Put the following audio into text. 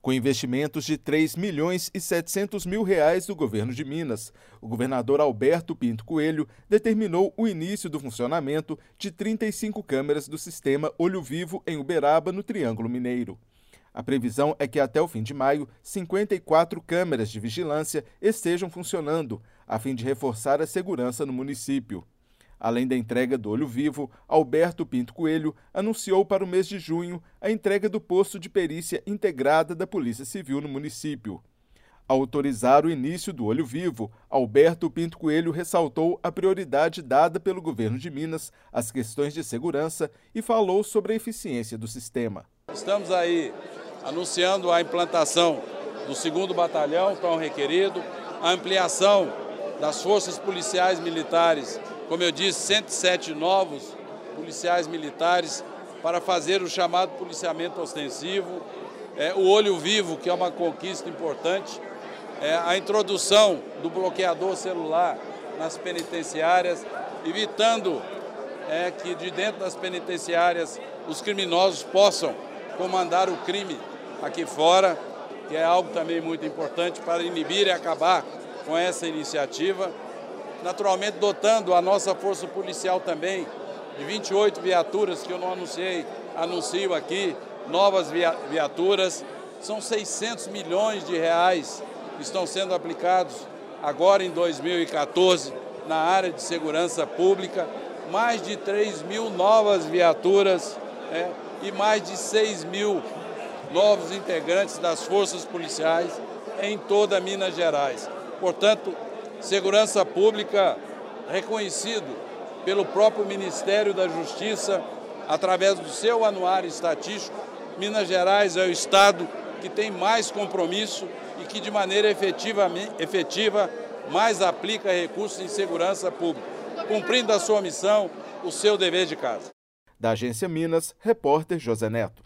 Com investimentos de R$ 3.700.000 do governo de Minas, o governador Alberto Pinto Coelho determinou o início do funcionamento de 35 câmeras do sistema Olho Vivo em Uberaba, no Triângulo Mineiro. A previsão é que até o fim de maio, 54 câmeras de vigilância estejam funcionando, a fim de reforçar a segurança no município. Além da entrega do Olho Vivo, Alberto Pinto Coelho anunciou para o mês de junho a entrega do posto de perícia integrada da Polícia Civil no município. Ao autorizar o início do Olho Vivo, Alberto Pinto Coelho ressaltou a prioridade dada pelo governo de Minas às questões de segurança e falou sobre a eficiência do sistema. Estamos aí anunciando a implantação do 2º Batalhão, tão requerido, a ampliação das forças policiais militares, como eu disse, 107 novos policiais militares para fazer o chamado policiamento ostensivo, o Olho Vivo, que é uma conquista importante, a introdução do bloqueador celular nas penitenciárias, evitando que de dentro das penitenciárias os criminosos possam comandar o crime aqui fora, que é algo também muito importante para inibir e acabar com essa iniciativa. Naturalmente, dotando a nossa força policial também de 28 viaturas, que eu não anuncio aqui, novas viaturas. São 600 milhões de reais que estão sendo aplicados agora em 2014 na área de segurança pública. Mais de 3.000 novas viaturas e mais de 6.000 novos integrantes das forças policiais em toda Minas Gerais. Portanto, segurança pública reconhecido pelo próprio Ministério da Justiça, através do seu anuário estatístico. Minas Gerais é o estado que tem mais compromisso e que de maneira efetiva mais aplica recursos em segurança pública, cumprindo a sua missão, o seu dever de casa. Da Agência Minas, repórter José Neto.